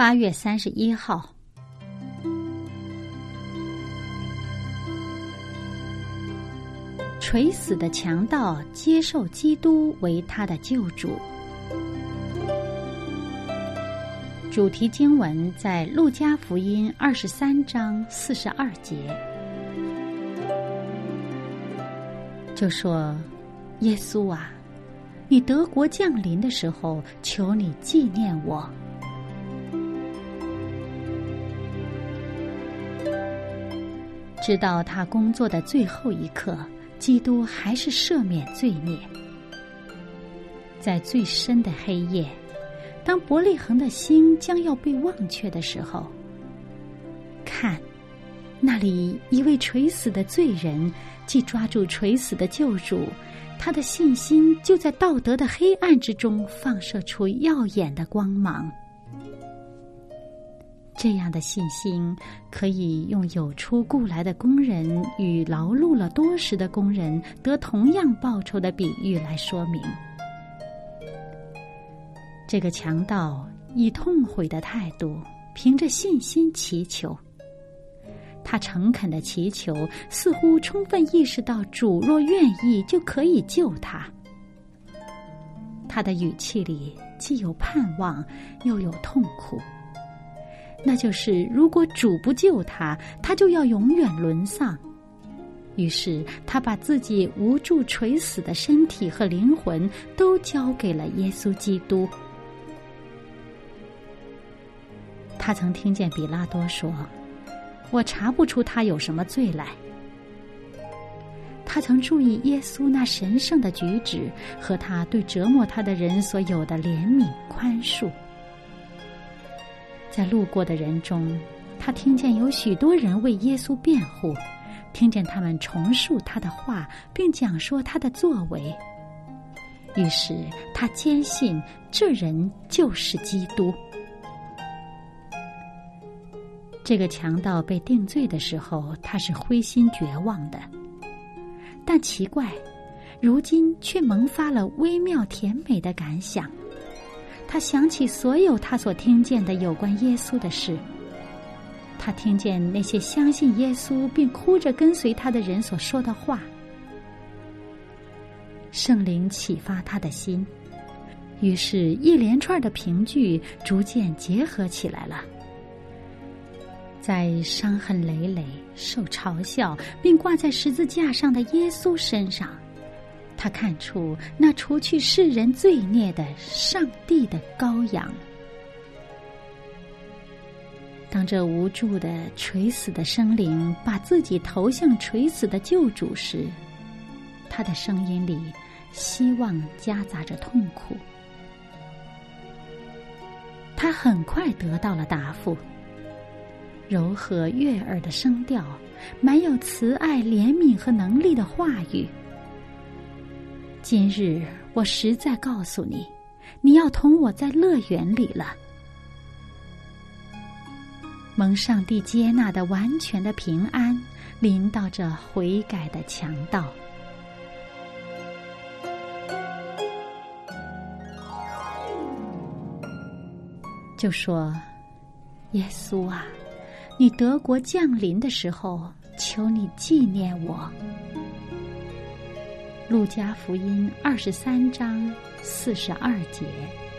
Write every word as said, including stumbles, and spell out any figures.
八月三十一号，垂死的强盗接受基督为他的救主。主题经文在路加福音二十三章四十二节，就说：耶稣啊，你得国降临的时候，求你纪念我。直到他工作的最后一刻，基督还是赦免罪孽。在最深的黑夜，当伯利恒的星将要被忘却的时候，看，那里一位垂死的罪人，既抓住垂死的救主，他的信心就在道德的黑暗之中放射出耀眼的光芒。这样的信心可以用有出雇来的工人与劳碌了多时的工人得同样报酬的比喻来说明。这个强盗以痛悔的态度，凭着信心祈求。他诚恳的祈求，似乎充分意识到主若愿意就可以救他。他的语气里既有盼望，又有痛苦。那就是如果主不救他，他就要永远沦丧。于是他把自己无助垂死的身体和灵魂都交给了耶稣基督。他曾听见比拉多说：我查不出他有什么罪来。他曾注意耶稣那神圣的举止和他对折磨他的人所有的怜悯宽恕。在路过的人中，他听见有许多人为耶稣辩护，听见他们重述他的话，并讲说他的作为。于是他坚信这人就是基督。这个强盗被定罪的时候，他是灰心绝望的，但奇怪，如今却萌发了微妙甜美的感想。他想起所有他所听见的有关耶稣的事，他听见那些相信耶稣并哭着跟随他的人所说的话。圣灵启发他的心，于是一连串的凭据逐渐结合起来了。在伤痕累累、受嘲笑并挂在十字架上的耶稣身上，他看出那除去世人罪孽的上帝的羔羊。当这无助的垂死的生灵把自己投向垂死的救主时，他的声音里希望夹杂着痛苦。他很快得到了答复，柔和悦耳的声调，满有慈爱、怜悯和能力的话语。今日我实在告诉你，你要同我在乐园里了。蒙上帝接纳的完全的平安临到这悔改的强盗。就说：耶稣啊，你得国降临的时候，求你纪念我。路加福音二十三章四十二节。